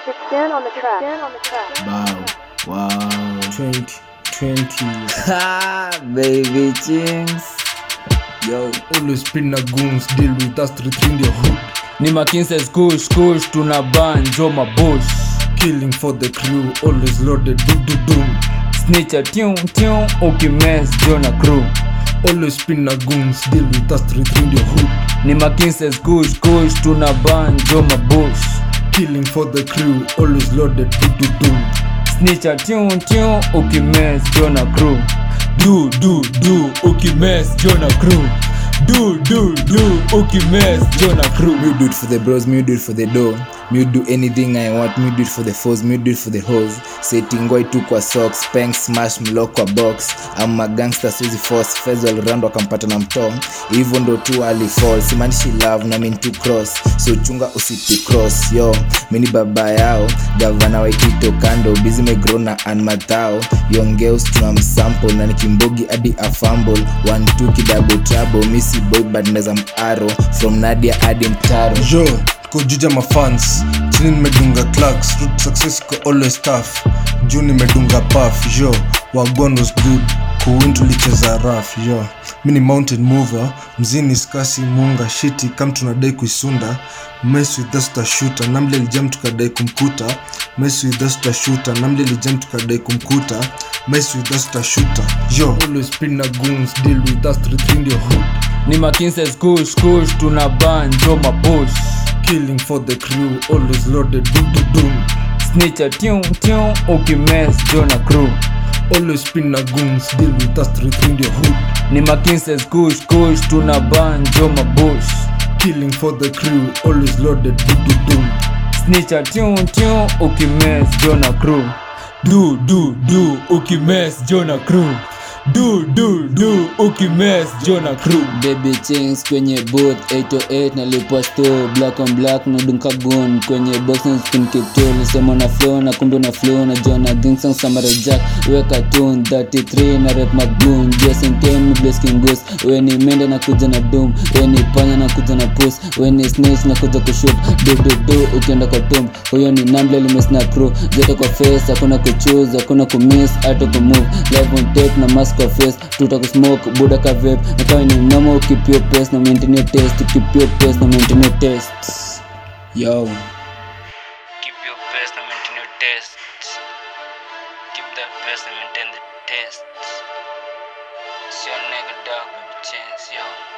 Stand on the track. Stand on the track. Wow. 2020. Baby Chings. Yo. Always spin a goons, deal with us, retrieve your hood. Ni Makinses kush tuna banjo mabush. Killing for the crew, always loaded, doom. Snitcher tune, ukimess Jonah crew. Always spin a goons, deal with us, retrieve your hood. Ni Makinses kush tuna banjo mabush. Killing for the crew, always loaded, doom. Snitcher tune, ukimess Jonah crew. Do, ukimess Jonah crew. Do, ukimess Jonah crew. Me do it for the bros, me do it for the dough. Me do anything I want, me do it for the foes, me do it for the hoes. Setting tu kwa socks, spank smash mlock kwa box. I'm a gangster sizi force, fez all round wakampata na mtong. Hivyo ndo tu alifall, simanishi love na mean to cross. So chunga usiti cross, yo. Mini baba yao, gavana waitito kando. Busy me grow na an matao. Yongeus tunamsample, na nikimbogi adi a fumble. 1-2 kidabo trouble, missy boy bad meza arrow. From Nadia adi mtaro. Yo, kujuja mafans, chini nimedunga clerks. Root success iko always tough. Juu nimedunga puff, yo. Wagon was good, kuwin tulicheza rough, yo. Mini mountain mover, mzini skasi munga shiti. Kam tunadai kuisunda, mess with us to shooter. Namle lijam tukadai kumkuta. Mess with us to shooter. Namle lijam tukadai kumkuta. Mess with us to shooter. Yo, always spin a goons, deal with us, retrieve your hood. Ni Makinses kush tuna banjo mabush. Killing for the crew, always loaded, doom. Snitcher tune, ukimess Jonah crew. Always spin a goons, deal with us, retrieve your hood. Ni Makinses kush tuna banjo mabush. Killing for the crew, always loaded, doom. Snitcher tune, ukimess Jonah crew. Do, ukimess Jonah crew. Do, ukimess Jonah crew. Baby Chings kwenye booth 808 nalipwa store black on black na dunka gun kwenye box na spin kitol sema na flow na kumbe na flow na Jonah Dingsong Samurai Jack weka tune 33 na rap magoon Jason Ken bless king ghost when ni mende na kuja na doom when ni panya na kuja na puss when ni snitch na kuja kushoot do ukienda kwa tomb huyo ni Namble limes na crew zote kwa face hakuna kuchoose hakuna kumiss hata kumove live on tape na mask kwa face tutakusmoke buda ka vape na kama ni normal keep your pace na maintain your taste keep your pace na maintain your taste yo keep your pace and maintain your taste. Keep that pace and maintain the taste. It's your nigga dog, Baby Chings, yo.